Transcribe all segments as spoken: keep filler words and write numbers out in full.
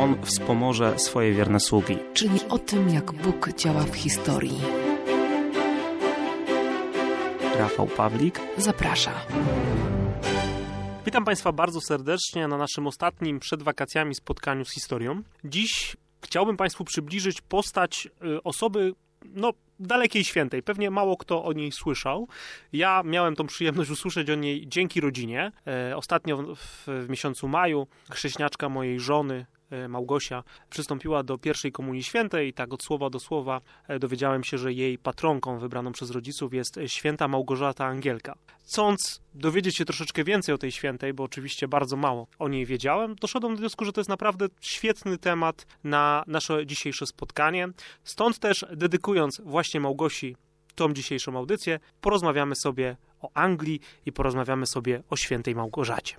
On wspomoże swoje wierne sługi. Czyli o tym, jak Bóg działa w historii. Rafał Pawlik zaprasza. Witam Państwa bardzo serdecznie na naszym ostatnim przed wakacjami spotkaniu z historią. Dziś chciałbym Państwu przybliżyć postać osoby, no, dalekiej świętej. Pewnie mało kto o niej słyszał. Ja miałem tą przyjemność usłyszeć o niej dzięki rodzinie. E, ostatnio w, w miesiącu maju chrześniaczka mojej żony, Małgosia, przystąpiła do pierwszej Komunii Świętej i tak od słowa do słowa dowiedziałem się, że jej patronką wybraną przez rodziców jest święta Małgorzata Angielka. Chcąc dowiedzieć się troszeczkę więcej o tej świętej, bo oczywiście bardzo mało o niej wiedziałem, doszedłem do wniosku, że to jest naprawdę świetny temat na nasze dzisiejsze spotkanie. Stąd też, dedykując właśnie Małgosi tą dzisiejszą audycję, porozmawiamy sobie o Anglii i porozmawiamy sobie o świętej Małgorzacie.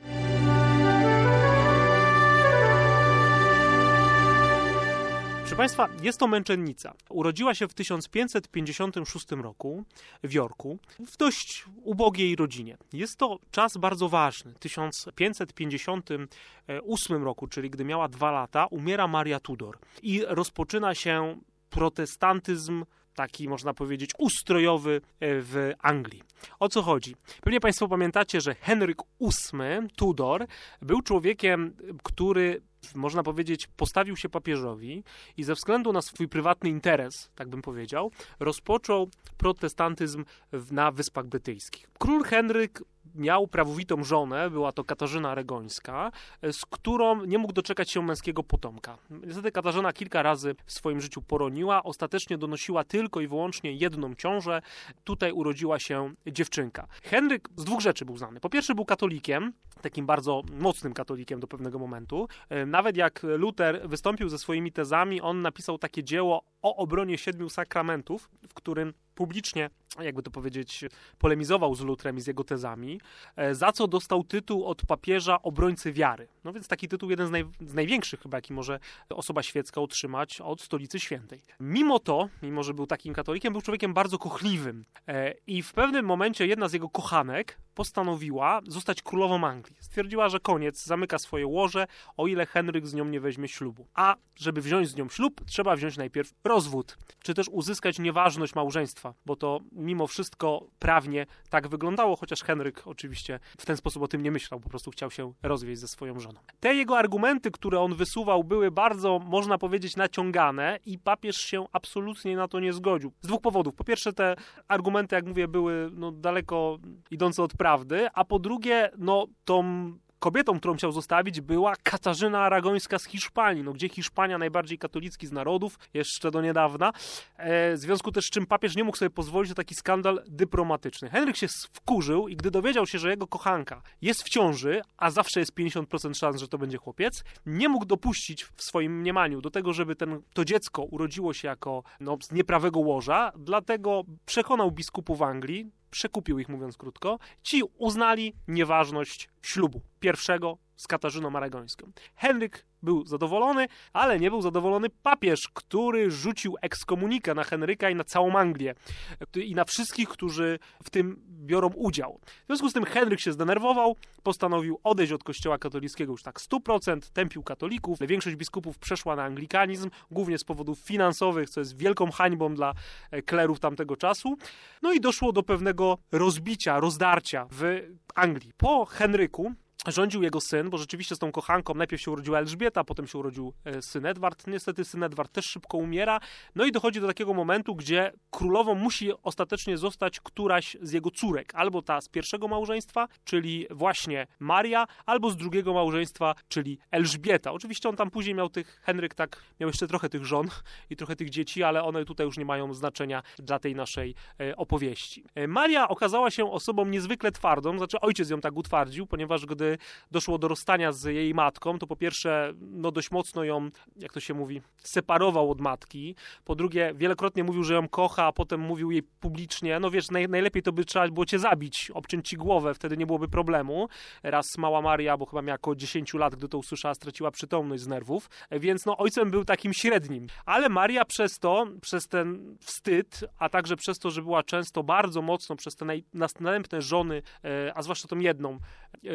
Proszę Państwa, jest to męczennica. Urodziła się w tysiąc pięćset pięćdziesiątym szóstym roku w Yorku, w dość ubogiej rodzinie. Jest to czas bardzo ważny. W tysiąc pięćset pięćdziesiątym ósmym roku, czyli gdy miała dwa lata, umiera Maria Tudor i rozpoczyna się protestantyzm, taki można powiedzieć ustrojowy w Anglii. O co chodzi? Pewnie Państwo pamiętacie, że Henryk ósmy Tudor był człowiekiem, który, można powiedzieć, postawił się papieżowi i ze względu na swój prywatny interes, tak bym powiedział, rozpoczął protestantyzm na Wyspach Brytyjskich. Król Henryk miał prawowitą żonę, była to Katarzyna Aragońska, z którą nie mógł doczekać się męskiego potomka. Niestety Katarzyna kilka razy w swoim życiu poroniła, ostatecznie donosiła tylko i wyłącznie jedną ciążę. Tutaj urodziła się dziewczynka. Henryk z dwóch rzeczy był znany. Po pierwsze był katolikiem, takim bardzo mocnym katolikiem do pewnego momentu. Nawet jak Luter wystąpił ze swoimi tezami, on napisał takie dzieło o obronie siedmiu sakramentów, w którym publicznie, jakby to powiedzieć, polemizował z Lutrem i z jego tezami, za co dostał tytuł od papieża obrońcy wiary. No więc taki tytuł jeden z, naj, z największych chyba, jaki może osoba świecka otrzymać od Stolicy Świętej. Mimo to, mimo że był takim katolikiem, był człowiekiem bardzo kochliwym i w pewnym momencie jedna z jego kochanek postanowiła zostać królową Anglii. Stwierdziła, że koniec, zamyka swoje łoże, o ile Henryk z nią nie weźmie ślubu. A żeby wziąć z nią ślub, trzeba wziąć najpierw rozwód, czy też uzyskać nieważność małżeństwa, bo to mimo wszystko prawnie tak wyglądało, chociaż Henryk oczywiście w ten sposób o tym nie myślał, po prostu chciał się rozwieść ze swoją żoną. Te jego argumenty, które on wysuwał, były bardzo, można powiedzieć, naciągane i papież się absolutnie na to nie zgodził. Z dwóch powodów. Po pierwsze, te argumenty, jak mówię, były no, daleko idące od prawdy, a po drugie, no tą kobietą, którą chciał zostawić, była Katarzyna Aragońska z Hiszpanii, no gdzie Hiszpania najbardziej katolicki z narodów, jeszcze do niedawna, e, w związku też z czym papież nie mógł sobie pozwolić na taki skandal dyplomatyczny. Henryk się wkurzył i gdy dowiedział się, że jego kochanka jest w ciąży, a zawsze jest pięćdziesiąt procent szans, że to będzie chłopiec, nie mógł dopuścić w swoim mniemaniu do tego, żeby ten, to dziecko urodziło się jako no, z nieprawego łoża, dlatego przekonał biskupów Anglii, przekupił ich, mówiąc krótko, ci uznali nieważność ślubu pierwszego z Katarzyną Aragońską. Henryk był zadowolony, ale nie był zadowolony papież, który rzucił ekskomunikę na Henryka i na całą Anglię i na wszystkich, którzy w tym biorą udział. W związku z tym Henryk się zdenerwował, postanowił odejść od kościoła katolickiego już tak sto procent, tępił katolików. Większość biskupów przeszła na anglikanizm, głównie z powodów finansowych, co jest wielką hańbą dla klerów tamtego czasu. No i doszło do pewnego rozbicia, rozdarcia w Anglii. Po Henryku rządził jego syn, bo rzeczywiście z tą kochanką najpierw się urodziła Elżbieta, potem się urodził syn Edward. Niestety syn Edward też szybko umiera. No i dochodzi do takiego momentu, gdzie królową musi ostatecznie zostać któraś z jego córek. Albo ta z pierwszego małżeństwa, czyli właśnie Maria, albo z drugiego małżeństwa, czyli Elżbieta. Oczywiście on tam później miał tych, Henryk tak, miał jeszcze trochę tych żon i trochę tych dzieci, ale one tutaj już nie mają znaczenia dla tej naszej opowieści. Maria okazała się osobą niezwykle twardą, znaczy ojciec ją tak utwardził, ponieważ gdy doszło do rozstania z jej matką, to po pierwsze, no dość mocno ją, jak to się mówi, separował od matki. Po drugie, wielokrotnie mówił, że ją kocha, a potem mówił jej publicznie, no wiesz, naj, najlepiej to by trzeba było cię zabić, obciąć ci głowę, wtedy nie byłoby problemu. Raz mała Maria, bo chyba miała około dziesięć lat, gdy to usłyszała, straciła przytomność z nerwów, więc no ojcem był takim średnim. Ale Maria przez to, przez ten wstyd, a także przez to, że była często bardzo mocno przez te naj, następne żony, a zwłaszcza tą jedną żonę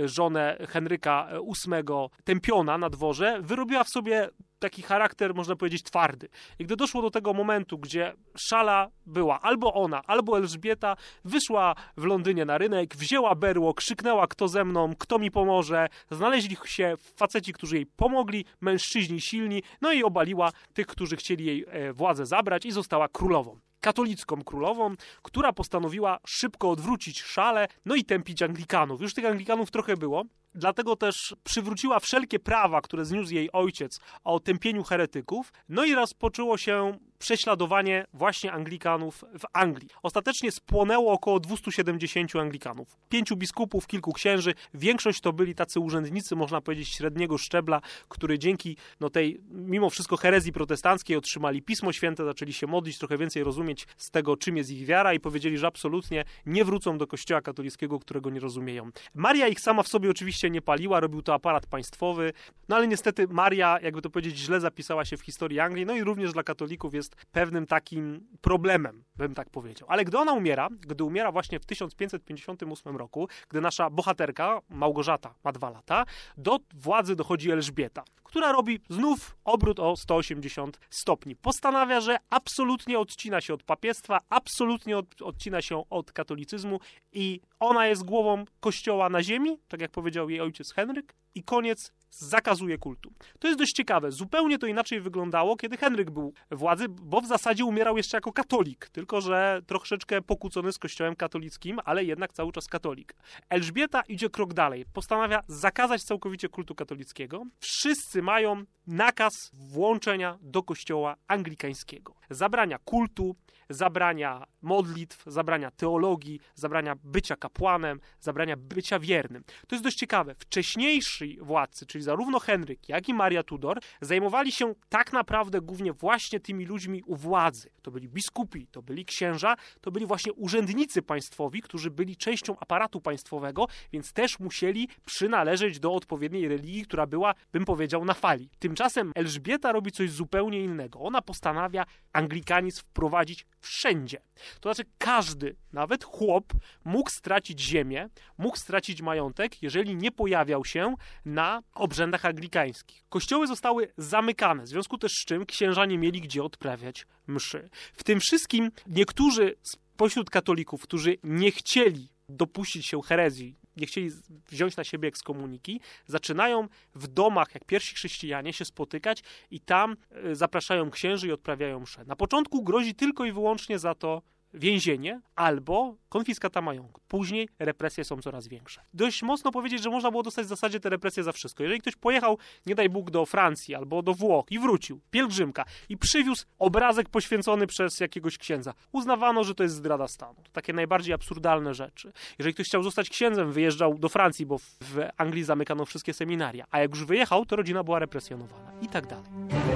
żonę Henryka ósmego tępiona na dworze, wyrobiła w sobie taki charakter, można powiedzieć, twardy. I gdy doszło do tego momentu, gdzie szala była albo ona, albo Elżbieta, wyszła w Londynie na rynek, wzięła berło, krzyknęła, kto ze mną, kto mi pomoże. Znaleźli się faceci, którzy jej pomogli, mężczyźni silni, no i obaliła tych, którzy chcieli jej władzę zabrać i została królową. Katolicką królową, która postanowiła szybko odwrócić szalę, no i tępić Anglikanów. Już tych Anglikanów trochę było, dlatego też przywróciła wszelkie prawa, które zniósł jej ojciec o tępieniu heretyków, no i rozpoczęło się prześladowanie właśnie Anglikanów w Anglii. Ostatecznie spłonęło około dwieście siedemdziesiąt Anglikanów. Pięciu biskupów, kilku księży, większość to byli tacy urzędnicy, można powiedzieć, średniego szczebla, którzy dzięki no, tej, mimo wszystko, herezji protestanckiej otrzymali Pismo Święte, zaczęli się modlić, trochę więcej rozumieć z tego, czym jest ich wiara i powiedzieli, że absolutnie nie wrócą do kościoła katolickiego, którego nie rozumieją. Maria ich sama w sobie oczywiście nie paliła, robił to aparat państwowy, no ale niestety Maria, jakby to powiedzieć, źle zapisała się w historii Anglii, no i również dla katolików jest pewnym takim problemem, bym tak powiedział. Ale gdy ona umiera, gdy umiera właśnie w tysiąc pięćset pięćdziesiątym ósmym roku, gdy nasza bohaterka, Małgorzata, ma dwa lata, do władzy dochodzi Elżbieta, która robi znów obrót o sto osiemdziesiąt stopni. Postanawia, że absolutnie odcina się od papiestwa, absolutnie od, odcina się od katolicyzmu i ona jest głową kościoła na ziemi, tak jak powiedział jej ojciec Henryk, i koniec, zakazuje kultu. To jest dość ciekawe. Zupełnie to inaczej wyglądało, kiedy Henryk był władzy, bo w zasadzie umierał jeszcze jako katolik, tylko że troszeczkę pokłócony z kościołem katolickim, ale jednak cały czas katolik. Elżbieta idzie krok dalej. Postanawia zakazać całkowicie kultu katolickiego. Wszyscy mają nakaz włączenia do kościoła anglikańskiego. Zabrania kultu, zabrania modlitw, zabrania teologii, zabrania bycia kapłanem, zabrania bycia wiernym. To jest dość ciekawe. Wcześniejsi władcy, czyli zarówno Henryk, jak i Maria Tudor, zajmowali się tak naprawdę głównie właśnie tymi ludźmi u władzy. To byli biskupi, to byli księża, to byli właśnie urzędnicy państwowi, którzy byli częścią aparatu państwowego, więc też musieli przynależeć do odpowiedniej religii, która była, bym powiedział, na fali. Tymczasem Elżbieta robi coś zupełnie innego. Ona postanawia anglikanizm wprowadzić wszędzie. To znaczy każdy, nawet chłop, mógł stracić ziemię, mógł stracić majątek, jeżeli nie pojawiał się na obrzędach anglikańskich. Kościoły zostały zamykane, w związku też z czym księża nie mieli gdzie odprawiać mszy. W tym wszystkim niektórzy spośród katolików, którzy nie chcieli dopuścić się herezji, nie chcieli wziąć na siebie ekskomuniki, zaczynają w domach, jak pierwsi chrześcijanie, się spotykać i tam zapraszają księży i odprawiają mszę. Na początku grozi tylko i wyłącznie za to więzienie albo konfiskata majątku. Później represje są coraz większe. Dość mocno powiedzieć, że można było dostać w zasadzie te represje za wszystko. Jeżeli ktoś pojechał, nie daj Bóg, do Francji albo do Włoch i wrócił, pielgrzymka, i przywiózł obrazek poświęcony przez jakiegoś księdza, uznawano, że to jest zdrada stanu. To takie najbardziej absurdalne rzeczy. Jeżeli ktoś chciał zostać księdzem, wyjeżdżał do Francji, bo w Anglii zamykano wszystkie seminaria, a jak już wyjechał, to rodzina była represjonowana i tak dalej.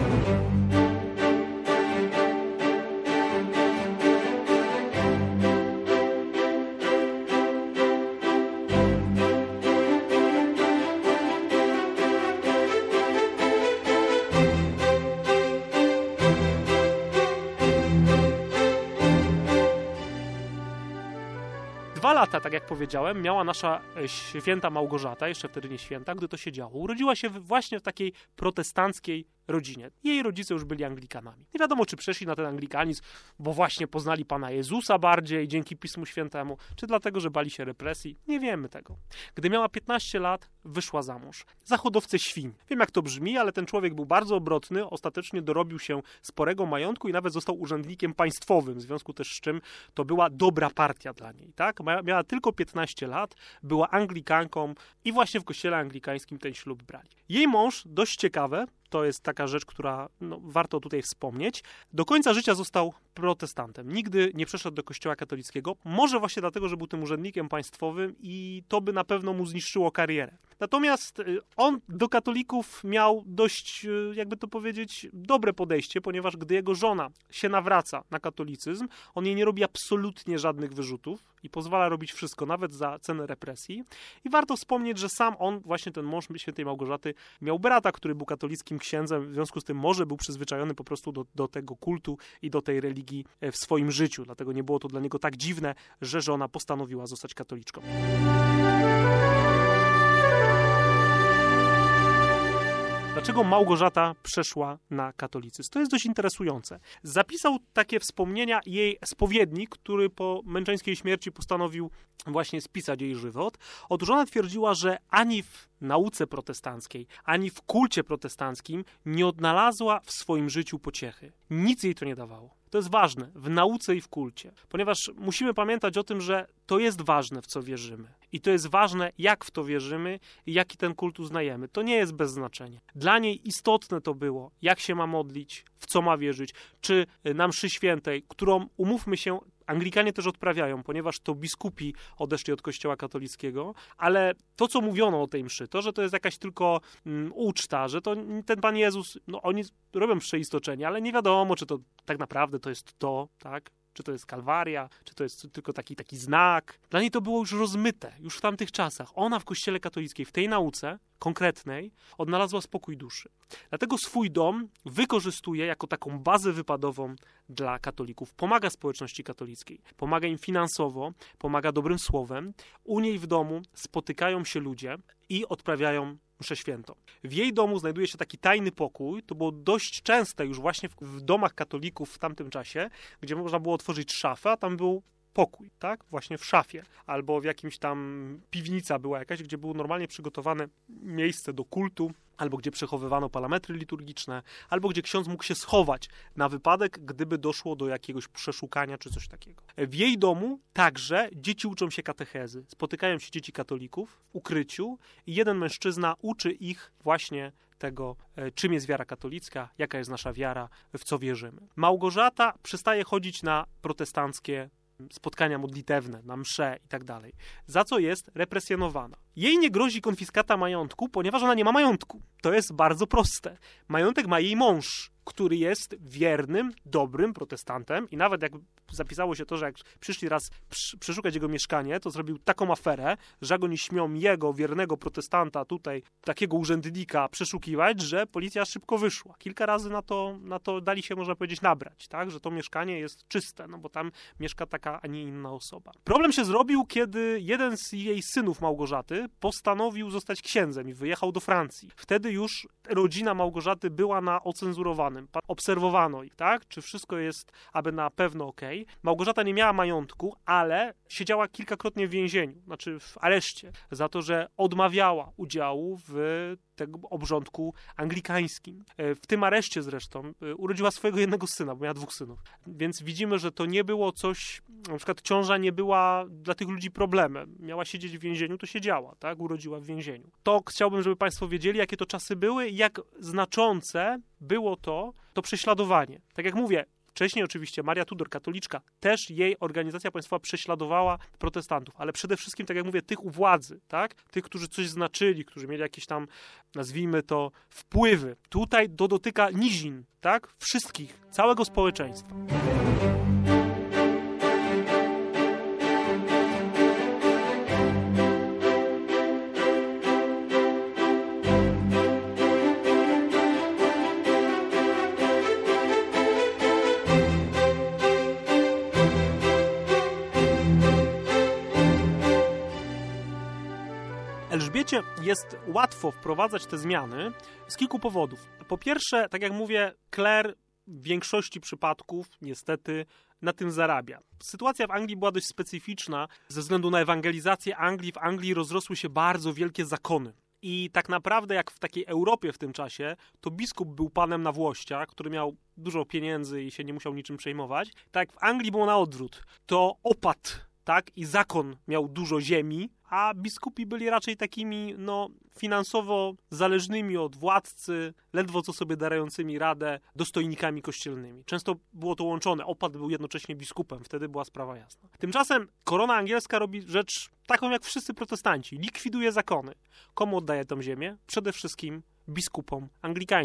Dwa lata, tak jak powiedziałem, miała nasza święta Małgorzata, jeszcze wtedy nie święta, gdy to się działo. Urodziła się właśnie w takiej protestanckiej rodzinie. Jej rodzice już byli Anglikanami. Nie wiadomo, czy przeszli na ten anglikanizm, bo właśnie poznali Pana Jezusa bardziej dzięki Pismu Świętemu, czy dlatego, że bali się represji. Nie wiemy tego. Gdy miała piętnaście lat, wyszła za mąż. Za hodowcę świń. Wiem, jak to brzmi, ale ten człowiek był bardzo obrotny, ostatecznie dorobił się sporego majątku i nawet został urzędnikiem państwowym, w związku też z czym to była dobra partia dla niej. Tak? Miała tylko piętnaście lat, była Anglikanką i właśnie w kościele anglikańskim ten ślub brali. Jej mąż, dość ciekawe, to jest taka rzecz, która no, warto tutaj wspomnieć. Do końca życia został protestantem. Nigdy nie przeszedł do kościoła katolickiego. Może właśnie dlatego, że był tym urzędnikiem państwowym i to by na pewno mu zniszczyło karierę. Natomiast on do katolików miał dość, jakby to powiedzieć, dobre podejście, ponieważ gdy jego żona się nawraca na katolicyzm, on jej nie robi absolutnie żadnych wyrzutów i pozwala robić wszystko, nawet za cenę represji. I warto wspomnieć, że sam on, właśnie ten mąż świętej Małgorzaty, miał brata, który był katolickim księdzem, w związku z tym może był przyzwyczajony po prostu do, do tego kultu i do tej religii w swoim życiu. Dlatego nie było to dla niego tak dziwne, że żona postanowiła zostać katoliczką. dlaczego Małgorzata przeszła na katolicyzm. To jest dość interesujące. Zapisał takie wspomnienia jej spowiednik, który po męczeńskiej śmierci postanowił właśnie spisać jej żywot. Otóż ona twierdziła, że ani w nauce protestanckiej, ani w kulcie protestanckim nie odnalazła w swoim życiu pociechy. Nic jej to nie dawało. To jest ważne w nauce i w kulcie, ponieważ musimy pamiętać o tym, że to jest ważne, w co wierzymy. I to jest ważne, jak w to wierzymy i jaki ten kult uznajemy. To nie jest bez znaczenia. Dla niej istotne to było, jak się ma modlić, w co ma wierzyć, czy na mszy świętej, którą, umówmy się, Anglikanie też odprawiają, ponieważ to biskupi odeszli od kościoła katolickiego, ale to, co mówiono o tej mszy, to, że to jest jakaś tylko um, uczta, że to ten Pan Jezus, no oni robią przeistoczenie, ale nie wiadomo, czy to tak naprawdę to jest to, tak? Czy to jest Kalwaria, czy to jest tylko taki, taki znak. Dla niej to było już rozmyte, już w tamtych czasach. Ona w kościele katolickiej, w tej nauce konkretnej, odnalazła spokój duszy. Dlatego swój dom wykorzystuje jako taką bazę wypadową dla katolików. Pomaga społeczności katolickiej, pomaga im finansowo, pomaga dobrym słowem. U niej w domu spotykają się ludzie i odprawiają mszę świętą. W jej domu znajduje się taki tajny pokój, to było dość częste już właśnie w, w domach katolików w tamtym czasie, gdzie można było otworzyć szafę, a tam był pokój, tak? Właśnie w szafie. Albo w jakimś tam piwnica była jakaś, gdzie było normalnie przygotowane miejsce do kultu, albo gdzie przechowywano parametry liturgiczne, albo gdzie ksiądz mógł się schować na wypadek, gdyby doszło do jakiegoś przeszukania czy coś takiego. W jej domu także dzieci uczą się katechezy. Spotykają się dzieci katolików w ukryciu i jeden mężczyzna uczy ich właśnie tego, czym jest wiara katolicka, jaka jest nasza wiara, w co wierzymy. Małgorzata przestaje chodzić na protestanckie spotkania modlitewne, na msze i tak dalej, za co jest represjonowana. Jej nie grozi konfiskata majątku, ponieważ ona nie ma majątku. To jest bardzo proste. Majątek ma jej mąż, który jest wiernym, dobrym protestantem i nawet jak zapisało się to, że jak przyszli raz przeszukać jego mieszkanie, to zrobił taką aferę, że go nie śmią jego wiernego protestanta tutaj, takiego urzędnika przeszukiwać, że policja szybko wyszła. Kilka razy na to, na to dali się, można powiedzieć, nabrać, tak, że to mieszkanie jest czyste, no bo tam mieszka taka, a nie inna osoba. Problem się zrobił, kiedy jeden z jej synów Małgorzaty postanowił zostać księdzem i wyjechał do Francji. Wtedy już rodzina Małgorzaty była na ocenzurowanym. Obserwowano ich, tak? Czy wszystko jest aby na pewno okej. Okay. Małgorzata nie miała majątku, ale siedziała kilkakrotnie w więzieniu, znaczy w areszcie, za to, że odmawiała udziału w tego obrządku anglikańskim. W tym areszcie zresztą urodziła swojego jednego syna, bo miała dwóch synów. Więc widzimy, że to nie było coś, na przykład ciąża nie była dla tych ludzi problemem. Miała siedzieć w więzieniu, to siedziała, tak? Urodziła w więzieniu. To chciałbym, żeby Państwo wiedzieli, jakie to czasy były i jak znaczące było to, to prześladowanie. Tak jak mówię, wcześniej oczywiście Maria Tudor, katoliczka, też jej organizacja państwowa prześladowała protestantów, ale przede wszystkim, tak jak mówię, tych u władzy, tak? Tych, którzy coś znaczyli, którzy mieli jakieś tam, nazwijmy to, wpływy. Tutaj to dotyka nizin, tak? Wszystkich, całego społeczeństwa. Elżbiecie jest łatwo wprowadzać te zmiany z kilku powodów. Po pierwsze, tak jak mówię, kler w większości przypadków niestety na tym zarabia. Sytuacja w Anglii była dość specyficzna ze względu na ewangelizację Anglii. W Anglii rozrosły się bardzo wielkie zakony. I tak naprawdę jak w takiej Europie w tym czasie, to biskup był panem na włościach, który miał dużo pieniędzy i się nie musiał niczym przejmować. Tak w Anglii było na odwrót. To opat, tak, i zakon miał dużo ziemi, a biskupi byli raczej takimi, no, finansowo zależnymi od władcy, ledwo co sobie darającymi radę dostojnikami kościelnymi. Często było to łączone. Opat był jednocześnie biskupem, wtedy była sprawa jasna. Tymczasem korona angielska robi rzecz taką jak wszyscy protestanci. Likwiduje zakony. Komu oddaje tą ziemię? Przede wszystkim biskupom anglikańskim.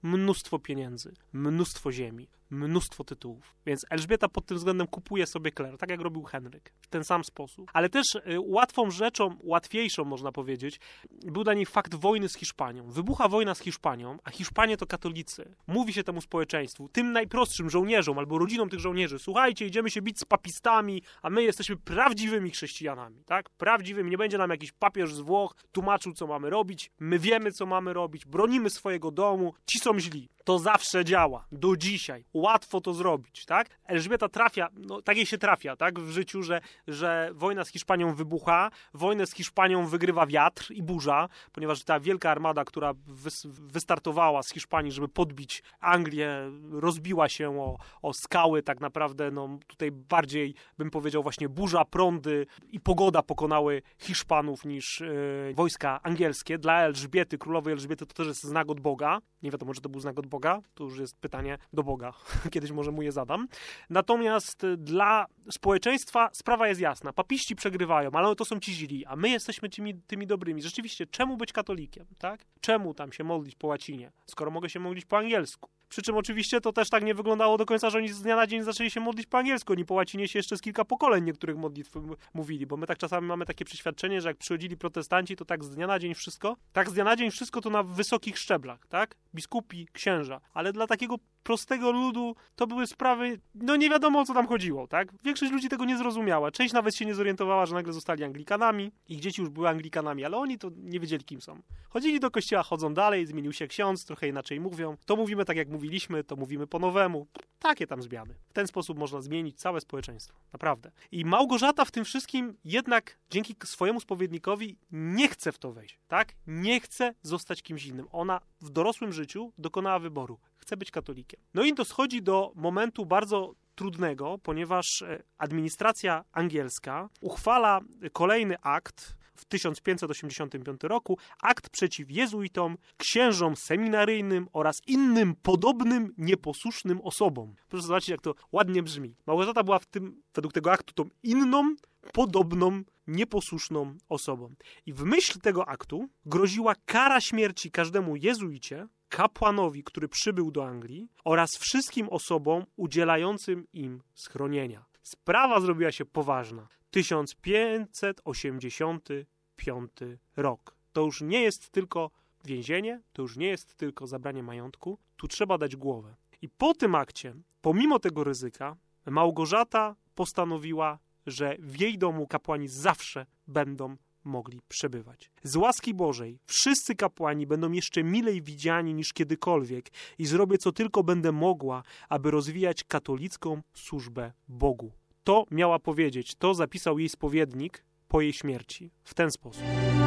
mnóstwo pieniędzy, mnóstwo ziemi, mnóstwo tytułów. Więc Elżbieta pod tym względem kupuje sobie kler, tak jak robił Henryk, w ten sam sposób. Ale też y, łatwą rzeczą, łatwiejszą można powiedzieć, był dla niej fakt wojny z Hiszpanią. Wybucha wojna z Hiszpanią, a Hiszpanie to katolicy. Mówi się temu społeczeństwu, tym najprostszym żołnierzom albo rodzinom tych żołnierzy, słuchajcie, idziemy się bić z papistami, a my jesteśmy prawdziwymi chrześcijanami, tak? Prawdziwymi, nie będzie nam jakiś papież z Włoch tłumaczył, co mamy robić, my wiemy, co mamy robić, bronimy swojego domu, ci są źli. To zawsze działa, do dzisiaj. Łatwo to zrobić, tak? Elżbieta trafia, no tak jej się trafia, tak? W życiu, że, że wojna z Hiszpanią wybucha, wojnę z Hiszpanią wygrywa wiatr i burza, ponieważ ta wielka armada, która wys, wystartowała z Hiszpanii, żeby podbić Anglię, rozbiła się o, o skały, tak naprawdę, no tutaj bardziej bym powiedział właśnie burza, prądy i pogoda pokonały Hiszpanów niż yy, wojska angielskie. Dla Elżbiety, królowej Elżbiety to też jest znak od Boga. Nie wiadomo, czy to był znak od Boga, to już jest pytanie do Boga. Kiedyś może mu je zadam. Natomiast dla społeczeństwa sprawa jest jasna. Papiści przegrywają, ale to są ci źli, a my jesteśmy tymi, tymi dobrymi. Rzeczywiście, czemu być katolikiem, tak? Czemu tam się modlić po łacinie, skoro mogę się modlić po angielsku? Przy czym oczywiście to też tak nie wyglądało do końca, że oni z dnia na dzień zaczęli się modlić po angielsku. Oni po łacinie się jeszcze z kilka pokoleń niektórych modlitw mówili, bo my tak czasami mamy takie przeświadczenie, że jak przychodzili protestanci, to tak z dnia na dzień wszystko, tak z dnia na dzień wszystko to na wysokich szczeblach, tak? Biskupi, księża. Ale dla takiego prostego ludu to były sprawy, no nie wiadomo o co tam chodziło, tak? Większość ludzi tego nie zrozumiała. Część nawet się nie zorientowała, że nagle zostali Anglikanami. Ich dzieci już były Anglikanami, ale oni to nie wiedzieli, kim są. Chodzili do kościoła, chodzą dalej, zmienił się ksiądz, trochę inaczej mówią. To mówimy tak, jak mówiliśmy, to mówimy po nowemu. Takie tam zmiany. W ten sposób można zmienić całe społeczeństwo. Naprawdę. I Małgorzata w tym wszystkim jednak dzięki swojemu spowiednikowi nie chce w to wejść, tak? Nie chce zostać kimś innym. Ona w dorosłym życiu dokonała wyboru. Chce być katolikiem. No i to schodzi do momentu bardzo trudnego, ponieważ administracja angielska uchwala kolejny akt w tysiąc pięćset osiemdziesiątym piątym roku, akt przeciw jezuitom, księżom seminaryjnym oraz innym podobnym nieposłusznym osobom. Proszę zobaczyć, jak to ładnie brzmi. Małgorzata była w tym, według tego aktu tą inną, podobną, nieposłuszną osobą. I w myśl tego aktu groziła kara śmierci każdemu jezuicie, kapłanowi, który przybył do Anglii oraz wszystkim osobom udzielającym im schronienia. Sprawa zrobiła się poważna. tysiąc pięćset osiemdziesiąty piąty rok. To już nie jest tylko więzienie, to już nie jest tylko zabranie majątku, tu trzeba dać głowę. I po tym akcie, pomimo tego ryzyka, Małgorzata postanowiła, że w jej domu kapłani zawsze będą mogli przebywać. Z łaski Bożej wszyscy kapłani będą jeszcze milej widziani niż kiedykolwiek i zrobię co tylko będę mogła, aby rozwijać katolicką służbę Bogu. To miała powiedzieć, to zapisał jej spowiednik po jej śmierci. W ten sposób.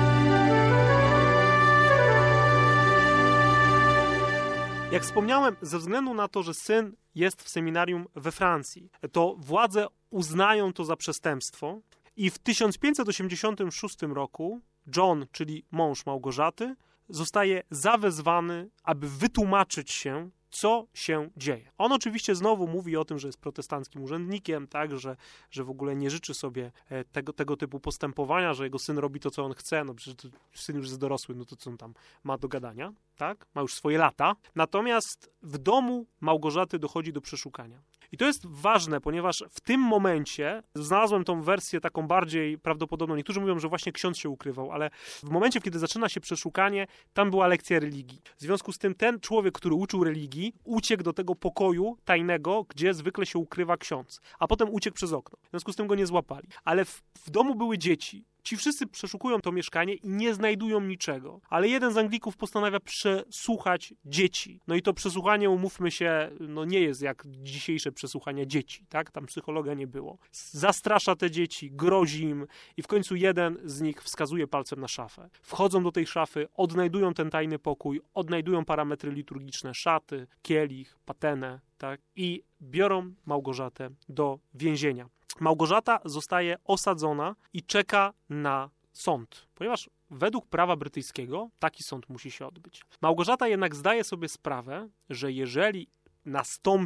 Jak wspomniałem, ze względu na to, że syn jest w seminarium we Francji, to władze uznają to za przestępstwo i w tysiąc pięćset osiemdziesiątym szóstym roku John, czyli mąż Małgorzaty, zostaje zawezwany, aby wytłumaczyć się, co się dzieje. On oczywiście znowu mówi o tym, że jest protestanckim urzędnikiem, tak, że, że w ogóle nie życzy sobie tego, tego typu postępowania, że jego syn robi to, co on chce, no przecież syn już jest dorosły, no to co on tam ma do gadania, tak, ma już swoje lata. Natomiast w domu Małgorzaty dochodzi do przeszukania. I to jest ważne, ponieważ w tym momencie znalazłem tą wersję taką bardziej prawdopodobną. Niektórzy mówią, że właśnie ksiądz się ukrywał, ale w momencie, kiedy zaczyna się przeszukanie, tam była lekcja religii. W związku z tym ten człowiek, który uczył religii, uciekł do tego pokoju tajnego, gdzie zwykle się ukrywa ksiądz, a potem uciekł przez okno. W związku z tym go nie złapali. Ale w, w domu były dzieci. Ci wszyscy przeszukują to mieszkanie i nie znajdują niczego. Ale jeden z Anglików postanawia przesłuchać dzieci. No i to przesłuchanie, umówmy się, no nie jest jak dzisiejsze przesłuchanie dzieci, tak? Tam psychologa nie było. Zastrasza te dzieci, grozi im i w końcu jeden z nich wskazuje palcem na szafę. Wchodzą do tej szafy, odnajdują ten tajny pokój, odnajdują parametry liturgiczne, szaty, kielich, patenę, tak? I biorą Małgorzatę do więzienia. Małgorzata zostaje osadzona i czeka na sąd, ponieważ według prawa brytyjskiego taki sąd musi się odbyć. Małgorzata jednak zdaje sobie sprawę, że jeżeli nastąpi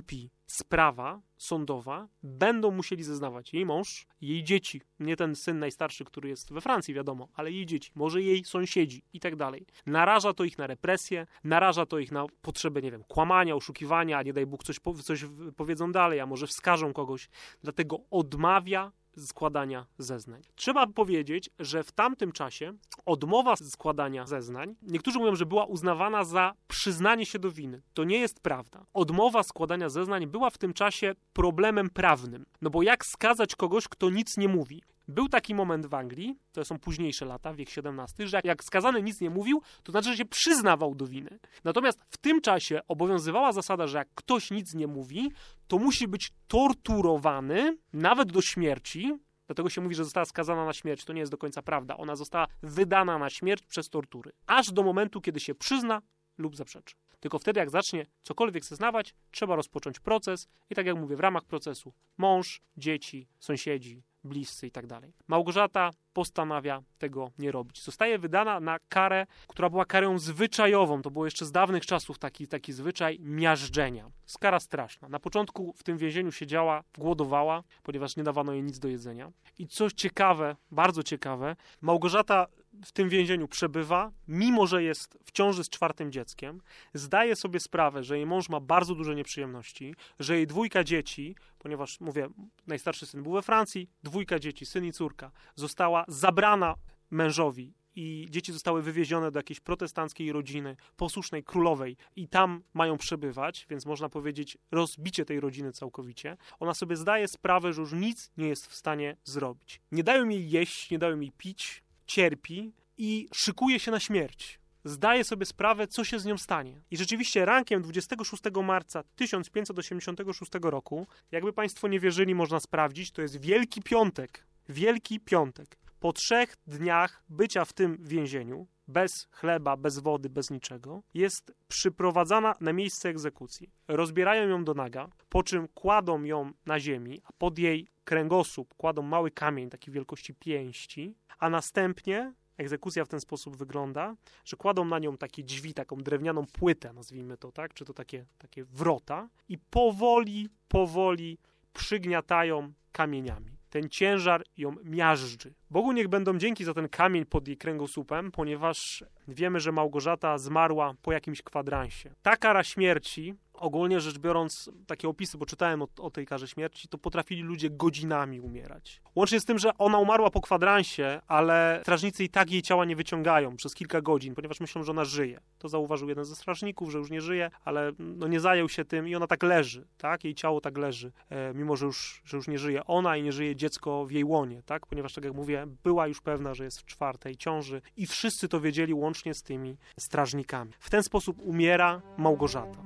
sprawa sądowa, będą musieli zeznawać jej mąż, jej dzieci, nie ten syn najstarszy, który jest we Francji, wiadomo, ale jej dzieci, może jej sąsiedzi i tak dalej. Naraża to ich na represję, naraża to ich na potrzebę, nie wiem, kłamania, oszukiwania, a nie daj Bóg coś, coś powiedzą dalej, a może wskażą kogoś. Dlatego odmawia składania zeznań. Trzeba powiedzieć, że w tamtym czasie odmowa składania zeznań, niektórzy mówią, że była uznawana za przyznanie się do winy. To nie jest prawda. Odmowa składania zeznań była w tym czasie problemem prawnym. No bo jak skazać kogoś, kto nic nie mówi? Był taki moment w Anglii, to są późniejsze lata, wiek siedemnasty, że jak skazany nic nie mówił, to znaczy, że się przyznawał do winy. Natomiast w tym czasie obowiązywała zasada, że jak ktoś nic nie mówi, to musi być torturowany, nawet do śmierci. Dlatego się mówi, że została skazana na śmierć. To nie jest do końca prawda. Ona została wydana na śmierć przez tortury. Aż do momentu, kiedy się przyzna lub zaprzeczy. Tylko wtedy, jak zacznie cokolwiek zeznawać, trzeba rozpocząć proces i tak jak mówię, w ramach procesu mąż, dzieci, sąsiedzi, bliscy i tak dalej. Małgorzata postanawia tego nie robić. Zostaje wydana na karę, która była karą zwyczajową. To było jeszcze z dawnych czasów taki, taki zwyczaj miażdżenia. Skara straszna. Na początku w tym więzieniu siedziała, głodowała, ponieważ nie dawano jej nic do jedzenia. I coś ciekawe, bardzo ciekawe, Małgorzata w tym więzieniu przebywa, mimo że jest w ciąży z czwartym dzieckiem, zdaje sobie sprawę, że jej mąż ma bardzo duże nieprzyjemności, że jej dwójka dzieci, ponieważ, mówię, najstarszy syn był we Francji, dwójka dzieci, syn i córka, została zabrana mężowi i dzieci zostały wywiezione do jakiejś protestanckiej rodziny, posłusznej, królowej i tam mają przebywać, więc można powiedzieć rozbicie tej rodziny całkowicie. Ona sobie zdaje sprawę, że już nic nie jest w stanie zrobić. Nie dają jej jeść, nie dają jej pić, cierpi i szykuje się na śmierć. Zdaje sobie sprawę, co się z nią stanie. I rzeczywiście rankiem dwudziestego szóstego marca tysiąc pięćset osiemdziesiątego szóstego roku, jakby Państwo nie wierzyli, można sprawdzić, to jest Wielki Piątek. Wielki Piątek. Po trzech dniach bycia w tym więzieniu, bez chleba, bez wody, bez niczego, jest przyprowadzana na miejsce egzekucji. Rozbierają ją do naga, po czym kładą ją na ziemi, a pod jej kręgosłup kładą mały kamień takiej wielkości pięści, a następnie egzekucja w ten sposób wygląda, że kładą na nią takie drzwi, taką drewnianą płytę, nazwijmy to tak, czy to takie, takie wrota i powoli, powoli przygniatają kamieniami. Ten ciężar ją miażdży. Bogu niech będą dzięki za ten kamień pod jej kręgosłupem, ponieważ wiemy, że Małgorzata zmarła po jakimś kwadransie. Ta kara śmierci, ogólnie rzecz biorąc, takie opisy, bo czytałem o, o tej karze śmierci, to potrafili ludzie godzinami umierać. Łącznie z tym, że ona umarła po kwadransie, ale strażnicy i tak jej ciała nie wyciągają przez kilka godzin, ponieważ myślą, że ona żyje. To zauważył jeden ze strażników, że już nie żyje, ale no nie zajął się tym i ona tak leży, tak? Jej ciało tak leży, e, mimo że już, że już nie żyje ona i nie żyje dziecko w jej łonie, tak? Ponieważ, tak jak mówię, była już pewna, że jest w czwartej ciąży i wszyscy to wiedzieli łącznie z tymi strażnikami. W ten sposób umiera Małgorzata.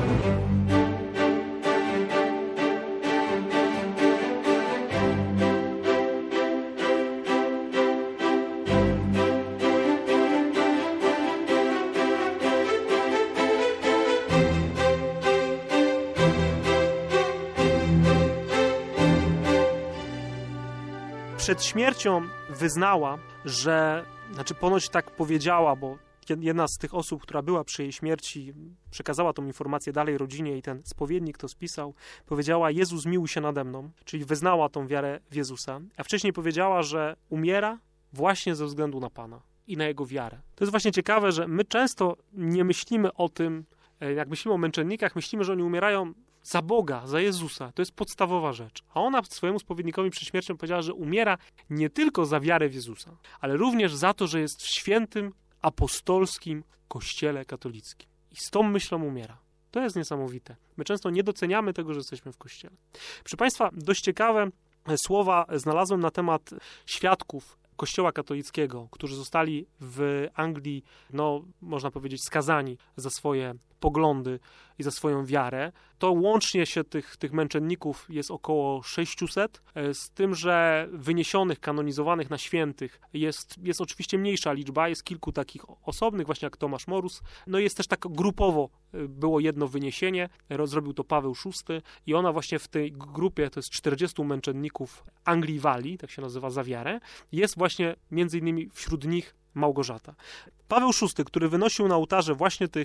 Przed śmiercią wyznała, że, znaczy ponoć tak powiedziała, bo jedna z tych osób, która była przy jej śmierci, przekazała tą informację dalej rodzinie i ten spowiednik to spisał, powiedziała: Jezus zmiłuj się nade mną, czyli wyznała tą wiarę w Jezusa, a wcześniej powiedziała, że umiera właśnie ze względu na Pana i na Jego wiarę. To jest właśnie ciekawe, że my często nie myślimy o tym, jak myślimy o męczennikach, myślimy, że oni umierają za Boga, za Jezusa. To jest podstawowa rzecz. A ona swojemu spowiednikowi przed śmiercią powiedziała, że umiera nie tylko za wiarę w Jezusa, ale również za to, że jest w świętym, apostolskim Kościele katolickim. I z tą myślą umiera. To jest niesamowite. My często nie doceniamy tego, że jesteśmy w Kościele. Proszę Państwa, dość ciekawe słowa znalazłem na temat świadków Kościoła katolickiego, którzy zostali w Anglii, no można powiedzieć, skazani za swoje poglądy i za swoją wiarę. To łącznie się tych, tych męczenników jest około sześciuset, z tym, że wyniesionych, kanonizowanych na świętych jest, jest oczywiście mniejsza liczba, jest kilku takich osobnych, właśnie jak Tomasz Morus. No jest też tak grupowo było jedno wyniesienie, zrobił to Paweł szósty i ona właśnie w tej grupie, to jest czterdziestu męczenników Anglii Walii, tak się nazywa, za wiarę, jest właśnie między innymi wśród nich Małgorzata. Paweł szósty, który wynosił na ołtarze właśnie tych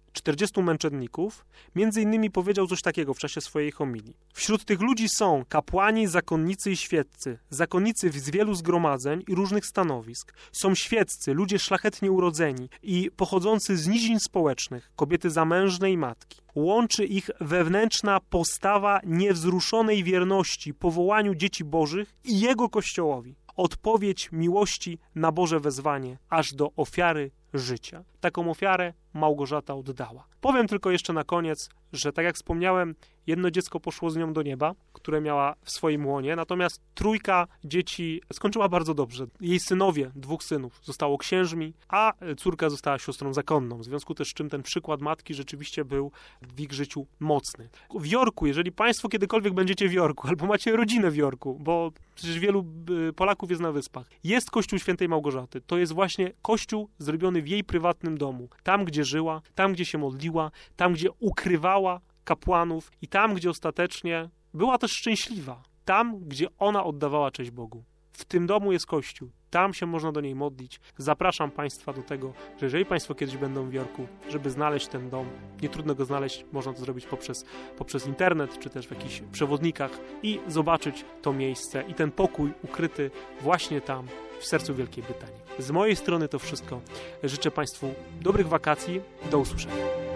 czterdziestu męczenników, między innymi powiedział coś takiego w czasie swojej homilii. Wśród tych ludzi są kapłani, zakonnicy i świeccy, zakonnicy z wielu zgromadzeń i różnych stanowisk. Są świeccy, ludzie szlachetnie urodzeni i pochodzący z nizin społecznych, kobiety zamężne i matki. Łączy ich wewnętrzna postawa niewzruszonej wierności powołaniu dzieci bożych i Jego Kościołowi. Odpowiedź miłości na Boże wezwanie, aż do ofiary życia. Taką ofiarę Małgorzata oddała. Powiem tylko jeszcze na koniec, że tak jak wspomniałem, jedno dziecko poszło z nią do nieba, które miała w swoim łonie, natomiast trójka dzieci skończyła bardzo dobrze. Jej synowie, dwóch synów, zostało księżmi, a córka została siostrą zakonną, w związku też z czym ten przykład matki rzeczywiście był w ich życiu mocny. W Jorku, jeżeli Państwo kiedykolwiek będziecie w Jorku, albo macie rodzinę w Jorku, bo przecież wielu Polaków jest na Wyspach, jest Kościół Świętej Małgorzaty. To jest właśnie kościół zrobiony w jej prywatnym domu. Tam, gdzie żyła, tam, gdzie się modliła, tam, gdzie ukrywała kapłanów i tam, gdzie ostatecznie była też szczęśliwa. Tam, gdzie ona oddawała cześć Bogu. W tym domu jest Kościół. Tam się można do niej modlić. Zapraszam Państwa do tego, że jeżeli Państwo kiedyś będą w Jorku, żeby znaleźć ten dom, nie trudno go znaleźć, można to zrobić poprzez, poprzez internet, czy też w jakichś przewodnikach i zobaczyć to miejsce i ten pokój ukryty właśnie tam, w sercu Wielkiej Brytanii. Z mojej strony to wszystko. Życzę Państwu dobrych wakacji. Do usłyszenia.